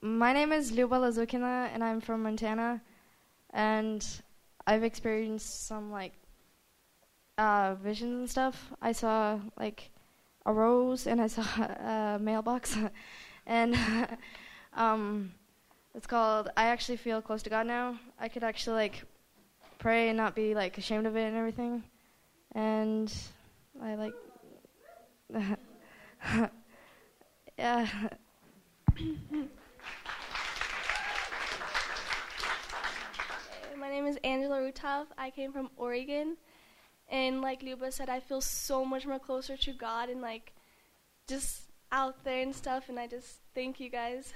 My name is Luba Lazukina, and I'm from Montana. And I've experienced some, visions and stuff. I saw, a rose, and I saw a mailbox. And it's called I Actually Feel Close to God Now. I could actually, pray and not be, ashamed of it and everything. And I, yeah. My name is Angela Rutov. I came from Oregon. And like Luba said, I feel so much more closer to God and just out there and stuff. And I just thank you guys.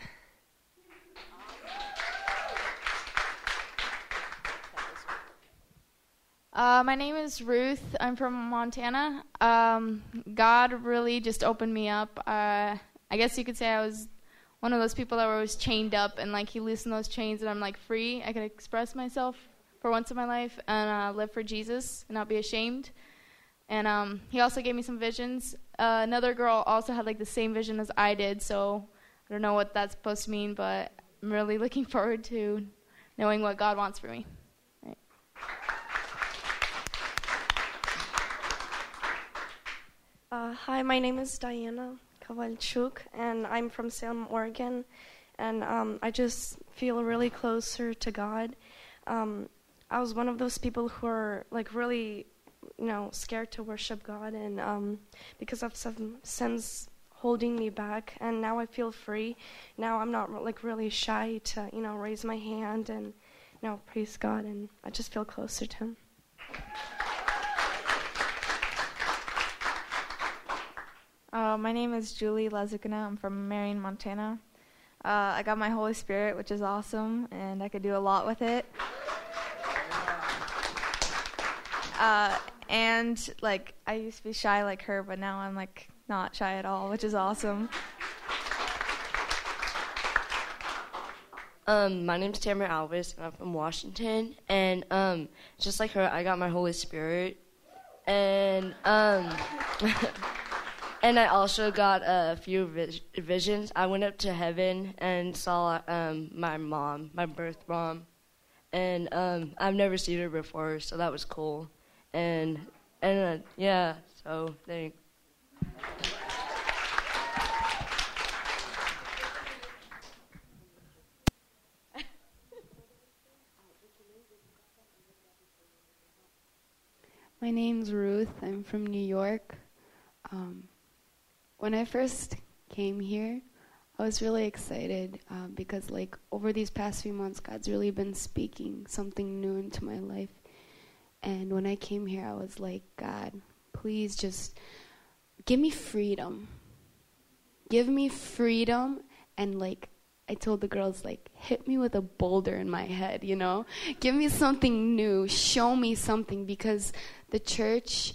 My name is Ruth. I'm from Montana. God really just opened me up. I guess you could say I was one of those people that were always chained up, and he loosened those chains, and I'm free. I could express myself for once in my life and live for Jesus and not be ashamed. And he also gave me some visions. Another girl also had the same vision as I did, so I don't know what that's supposed to mean, but I'm really looking forward to knowing what God wants for me. Right. Hi, my name is Diana Kovalchuk, and I'm from Salem, Oregon, and I just feel really closer to God. I was one of those people who are really, scared to worship God, and because of some sins holding me back, and now I feel free. Now I'm not really shy to raise my hand and praise God, and I just feel closer to Him. My name is Julie Lazukina. I'm from Marion, Montana. I got my Holy Spirit, which is awesome, and I could do a lot with it. And I used to be shy like her, but now I'm not shy at all, which is awesome. My name's Tamara Alves, and I'm from Washington. And just like her, I got my Holy Spirit, and and I also got a few visions. I went up to heaven and saw my mom, my birth mom, and I've never seen her before, so that was cool. And yeah, so thanks. My name's Ruth. I'm from New York. When I first came here, I was really excited because over these past few months, God's really been speaking something new into my life. And when I came here, I was like, God, please just give me freedom. Give me freedom. And I told the girls, hit me with a boulder in my head, Give me something new. Show me something, because the church,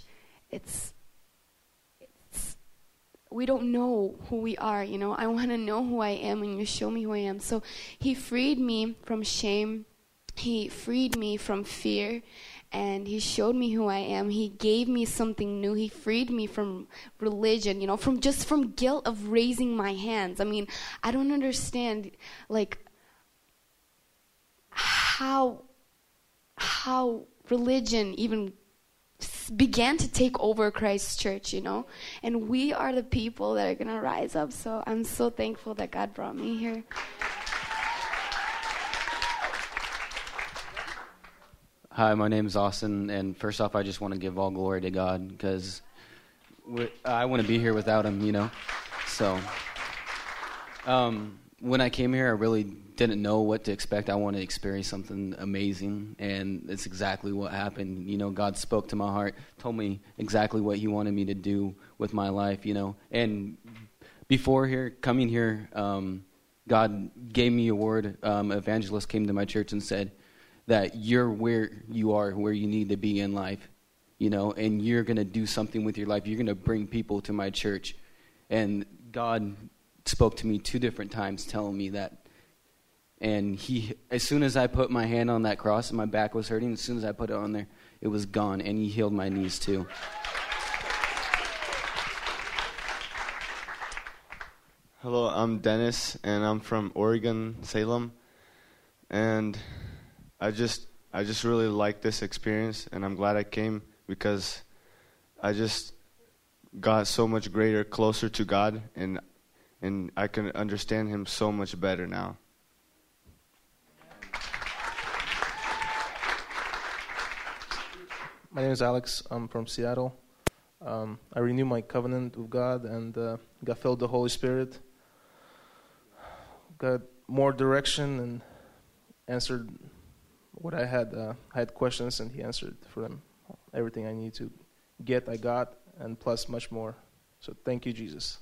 we don't know who we are, I want to know who I am, and you show me who I am. So He freed me from shame. He freed me from fear, and He showed me who I am. He gave me something new. He freed me from religion, from guilt of raising my hands. I mean, I don't understand, how religion even began to take over Christ's church, and we are the people that are going to rise up. So I'm so thankful that God brought me here. Hi, my name is Austin, and first off, I just want to give all glory to God, because I wouldn't be here without Him, So when I came here, I really didn't know what to expect. I wanted to experience something amazing, and it's exactly what happened. God spoke to my heart, told me exactly what He wanted me to do with my life, And before coming here, God gave me a word. Evangelist came to my church and said that you're where you are, where you need to be in life, and you're going to do something with your life. You're going to bring people to my church. And God spoke to me 2 different times telling me that. And as soon as I put my hand on that cross and my back was hurting, as soon as I put it on there, it was gone, and He healed my knees too. Hello, I'm Dennis, and I'm from Oregon, Salem. And I just really like this experience, and I'm glad I came because I just got so much closer to God, and I can understand Him so much better now. My name is Alex. I'm from Seattle. I renewed my covenant with God and got filled with the Holy Spirit. Got more direction and answered what I had. I had questions and He answered for them. Everything I need to get, I got, and plus much more. So thank you, Jesus.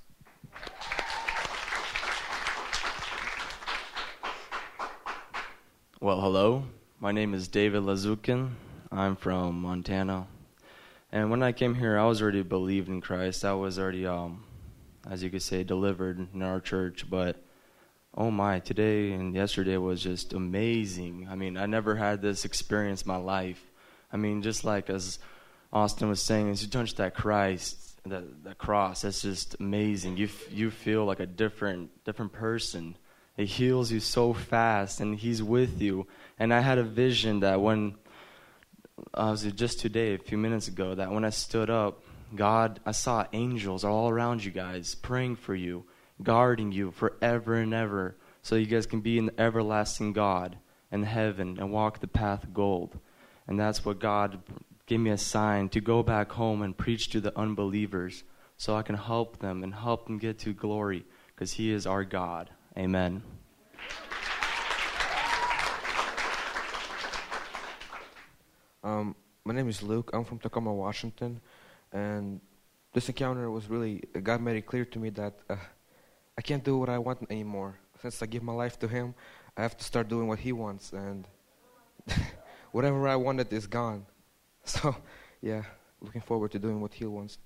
Well, hello. My name is David Lazukin. I'm from Montana. And when I came here, I was already believed in Christ. I was already, as you could say, delivered in our church. But, oh my, today and yesterday was just amazing. I mean, I never had this experience in my life. I mean, just like as Austin was saying, as you touch that Christ, that cross, that's just amazing. You feel like a different person. It heals you so fast, and He's with you. And I had a vision that when just today, a few minutes ago, that when I stood up, God, I saw angels all around you guys, praying for you, guarding you forever and ever, so you guys can be in the everlasting God and heaven and walk the path of gold. And that's what God gave me a sign to go back home and preach to the unbelievers, so I can help them and help them get to glory, because He is our God. Amen. My name is Luke. I'm from Tacoma, Washington, and this encounter was really, God made it clear to me that I can't do what I want anymore. Since I give my life to Him, I have to start doing what He wants, and whatever I wanted is gone. So, yeah, looking forward to doing what He wants.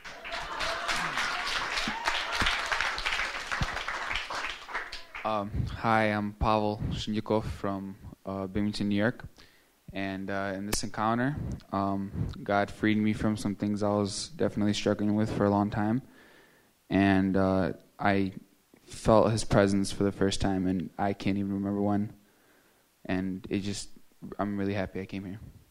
Hi, I'm Pavel Shinyukov from Binghamton, New York. And in this encounter, God freed me from some things I was definitely struggling with for a long time. And I felt His presence for the first time, and I can't even remember when. And I'm really happy I came here.